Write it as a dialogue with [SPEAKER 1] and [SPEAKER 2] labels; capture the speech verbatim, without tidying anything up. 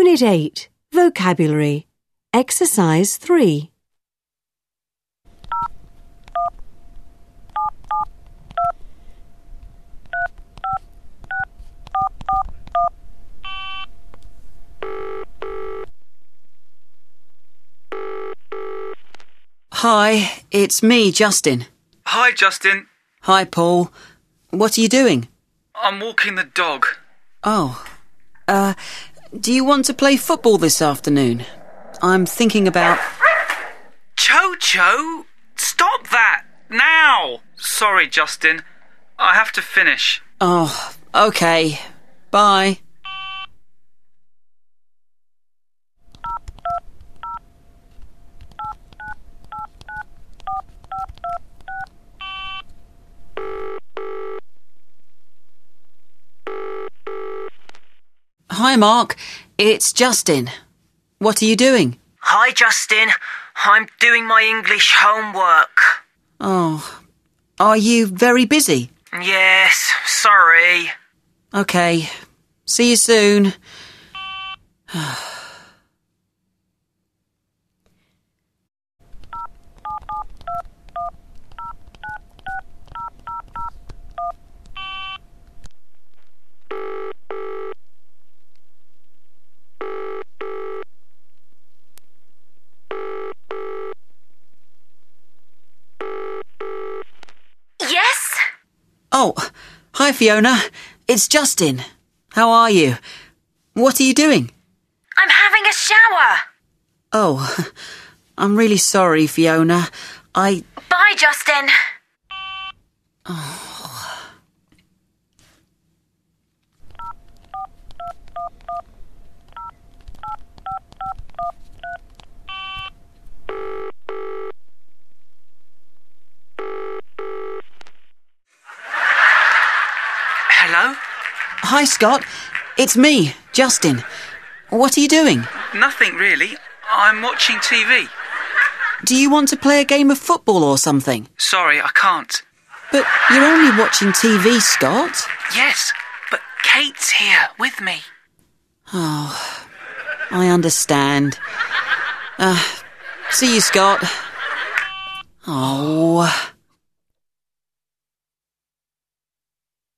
[SPEAKER 1] Unit eight. Vocabulary. Exercise three.
[SPEAKER 2] Hi, it's me, Justin.
[SPEAKER 3] Hi, Justin.
[SPEAKER 2] Hi, Paul. What are you doing?
[SPEAKER 3] I'm walking the dog.
[SPEAKER 2] Oh, uh, do you want to play football this afternoon? I'm thinking about...
[SPEAKER 3] Cho-Cho, stop that, now! Sorry, Justin. I have to finish.
[SPEAKER 2] Oh, okay. Bye. Hi, Mark. It's Justin. What are you doing?
[SPEAKER 4] Hi, Justin. I'm doing my English homework.
[SPEAKER 2] Oh, are you very busy?
[SPEAKER 4] Yes, sorry.
[SPEAKER 2] Okay. See you soon.
[SPEAKER 4] Yes?
[SPEAKER 2] Oh, hi, Fiona. It's Justin. How are you? What are you doing?
[SPEAKER 4] I'm having a shower.
[SPEAKER 2] Oh, I'm really sorry, Fiona. I...
[SPEAKER 4] Bye, Justin.
[SPEAKER 2] Oh.
[SPEAKER 3] Hello?
[SPEAKER 2] Hi, Scott. It's me, Justin. What are you doing?
[SPEAKER 3] Nothing really. I'm watching T V.
[SPEAKER 2] Do you want to play a game of football or something?
[SPEAKER 3] Sorry, I can't.
[SPEAKER 2] But you're only watching T V, Scott.
[SPEAKER 3] Yes, but Kate's here with me.
[SPEAKER 2] Oh, I understand. Uh, see you, Scott. Oh...